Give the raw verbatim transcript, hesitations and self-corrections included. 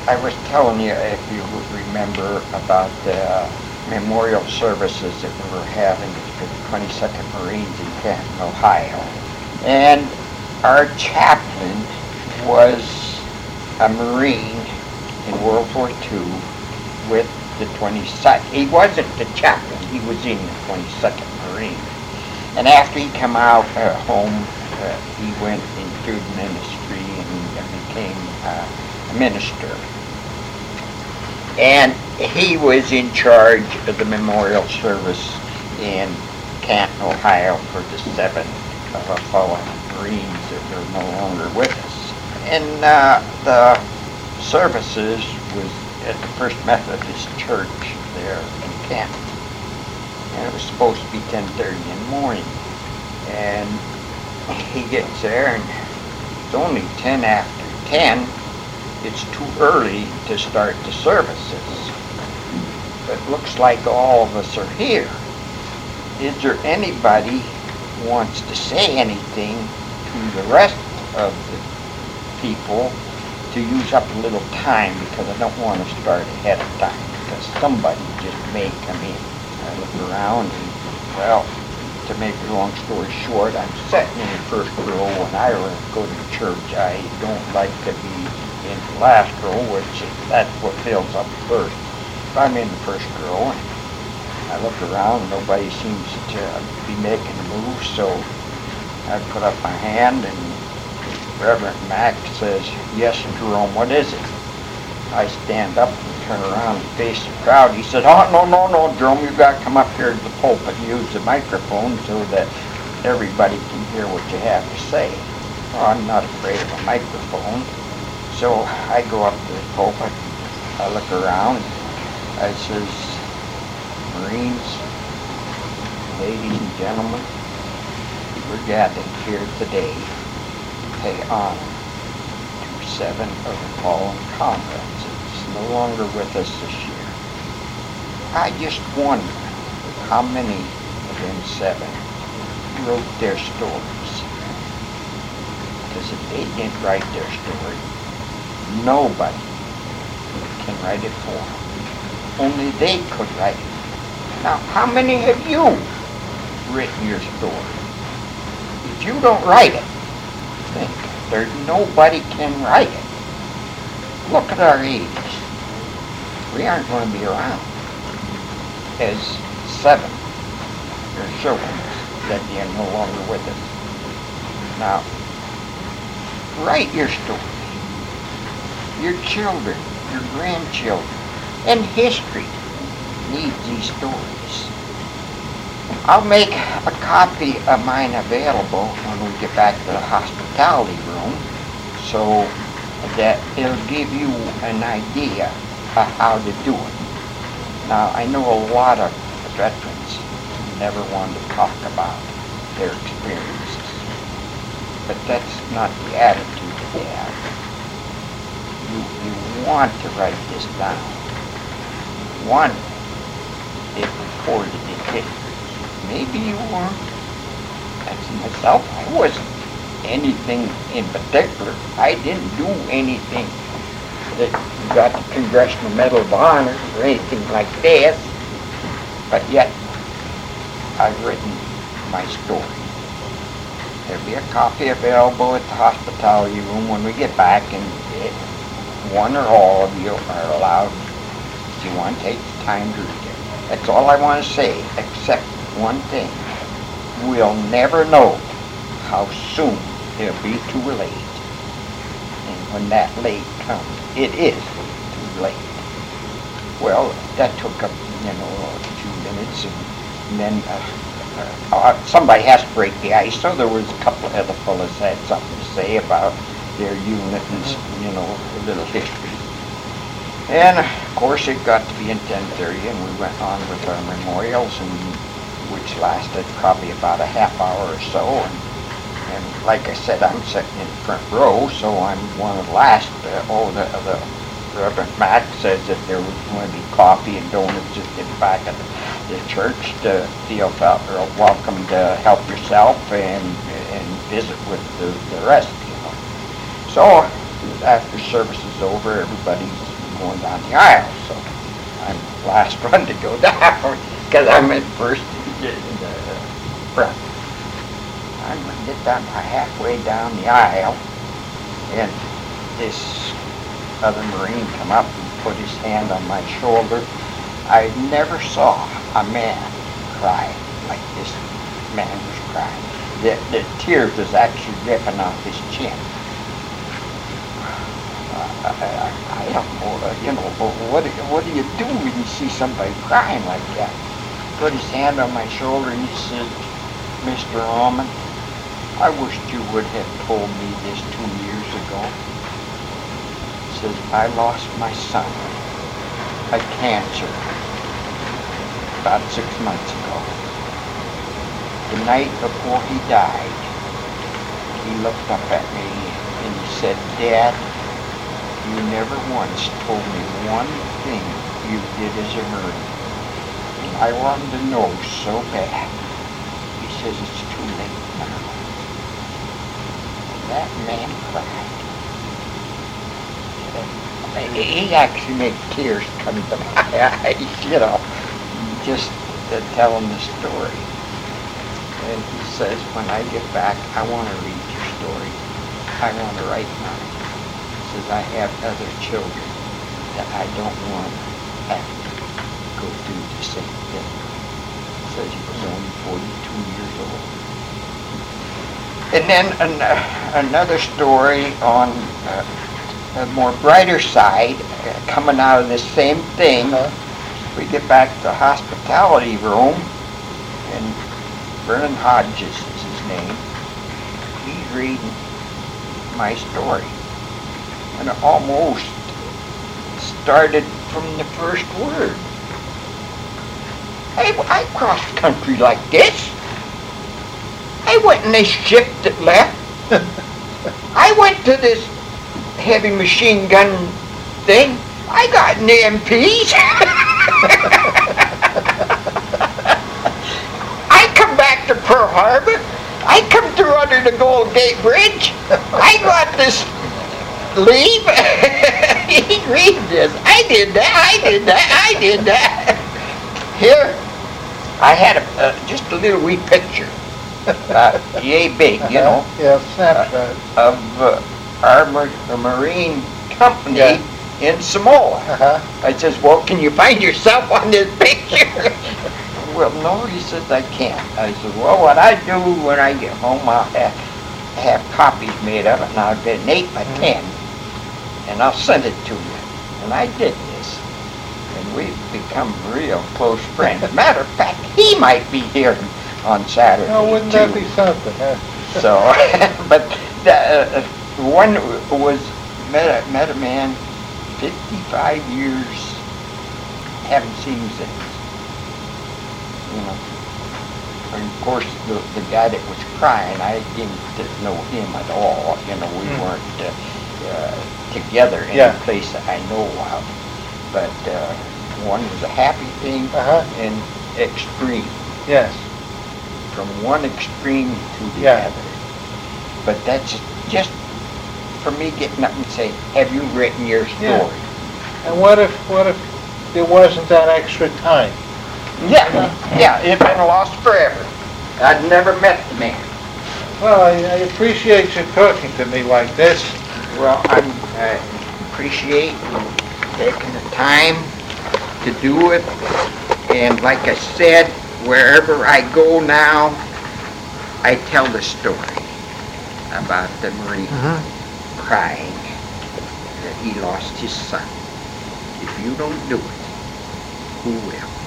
I was telling you, if you would remember, about the memorial services that we were having for the twenty-second Marines in Canton, Ohio. And our chaplain was a Marine in World War Two with the twenty-second. He wasn't the chaplain, he was in the twenty-second Marine. And after he came out uh, home, uh, he went into the ministry and became uh, a minister. And he was in charge of the memorial service in Canton, Ohio for the seven uh, fallen Marines that are no longer with us. And uh, the services was at the First Methodist Church there in Canton. And it was supposed to be ten thirty in the morning. And he gets there and it's only ten after ten. It's too early to start the services. But it looks like all of us are here. Is there anybody who wants to say anything to the rest of the people to use up a little time, because I don't want to start ahead of time because somebody just may come in. I look around and, well, to make a long story short, I'm sitting in the first row and I go to church. I don't like to be in the last row, which that's what fills up first. If I'm in the first row and I look around, nobody seems to be making a move, so I put up my hand and Reverend Mack says, "Yes, Jerome, what is it?" I stand up and turn around and face the crowd. He said, "Oh, no, no, no, Jerome, you've got to come up here to the pulpit and use the microphone so that everybody can hear what you have to say." Well, I'm not afraid of a microphone. So I go up to the pulpit, I look around, I says, "Marines, ladies and gentlemen, we're gathered here today to pay honor to seven of the fallen comrades that's no longer with us this year. I just wonder how many of them seven wrote their stories. Because if they didn't write their story, nobody can write it for them. Only they could write it. Now, how many have you written your story? If you don't write it, think there's nobody can write it. Look at our age. We aren't going to be around as seven or children that are no longer with us. Now, write your story. Your children, your grandchildren, and history needs these stories. I'll make a copy of mine available when we get back to the hospitality room so that it'll give you an idea of how to do it. Now, I know a lot of veterans never want to talk about their experiences, but that's not the attitude that they have. You, you want to write this down. One, it recorded in history. Maybe you weren't. That's myself. I wasn't anything in particular. I didn't do anything that got the Congressional Medal of Honor or anything like this. But yet, I've written my story. There'll be a copy available at the hospitality room when we get back, and it, one or all of you are allowed, if you want to take the time to read it. That's all I want to say, except one thing. We'll never know how soon it'll be too late. And when that late comes, it is too late. Well, that took up, you know, a few minutes, and, and then uh, uh, somebody has to break the ice, so there was a couple of other fellas that had something to say about their unit and, you know, a little history. And of course it got to be in ten thirty, and we went on with our memorials, and which lasted probably about a half hour or so. And, and like I said, I'm sitting in the front row, so I'm one of the last. Uh, oh, the, the Reverend Mack says that there was going to be coffee and donuts at the back of the, the church to feel felt welcome to help yourself and and visit with the, the rest, you know. So after service is over, everybody's going down the aisle, so I'm the last one to go down because I'm at first in the front. I'm going to get down halfway down the aisle, and this other Marine come up and put his hand on my shoulder. I never saw a man cry like this man was crying. The, the tears was actually dripping off his chin. Uh, I, I don't know, uh, you know, what, what do you do when you see somebody crying like that? Put his hand on my shoulder and he said, Mister Allman, I wished you would have told me this two years ago. He says, I lost my son by cancer about six months ago. The night before he died, he looked up at me and he said, Dad, you never once told me one thing you did as a Marine. And I wanted to know so bad. He says, it's too late now. And that man cried. And he actually made tears come to my eyes, you know, just uh, telling the story. And he says, when I get back, I want to read your story. I want to write mine. He says, I have other children that I don't want to have to go through the same thing. He says he was only forty-two years old. And then an, uh, another story on uh, a more brighter side, uh, coming out of the same thing. Uh-huh. We get back to the hospitality room, and Vernon Hodges is his name. He's reading my story. And it almost started from the first word. I, I crossed country like this. I went in this ship that left. I went to this heavy machine gun thing. I got an E M Ps. I come back to Pearl Harbor. I come through under the Gold Gate Bridge. I got this leave. He read this. I did that. I did that. I did that. Here, I had a, uh, just a little wee picture, uh, yay big, you know, yeah, snapshot uh, of uh, our mar- Marine company. Yeah. In Samoa. Uh-huh. I says, well, can you find yourself on this picture? Well, no, he says, I can't. I said, well, what I do when I get home, I'll have, have copies made of it, and I'll get an eight by ten, and I'll send it to you. And I did this, and we've become real close friends. Matter of fact, he might be here on Saturday, oh, wouldn't too. that be something, huh? So, but the uh, one was, met a, met a man, fifty-five years, haven't seen him since. You know. And of course, the, the guy that was crying, I didn't know him at all. You know, we mm. weren't uh, uh, together in yeah. a place that I know of. But uh, one was a happy thing uh-huh. and extreme. Yes. From one extreme to the yeah. other. But that's just for me getting up and saying, have you written your story? Yeah. And what if what if there wasn't that extra time? Yeah, yeah, it'd been lost forever. I'd never met the man. Well, I, I appreciate you talking to me like this. Well, I'm, I appreciate you taking the time to do it. And like I said, wherever I go now, I tell the story about the Marine. Uh-huh. Crying that he lost his son. If you don't do it, who will?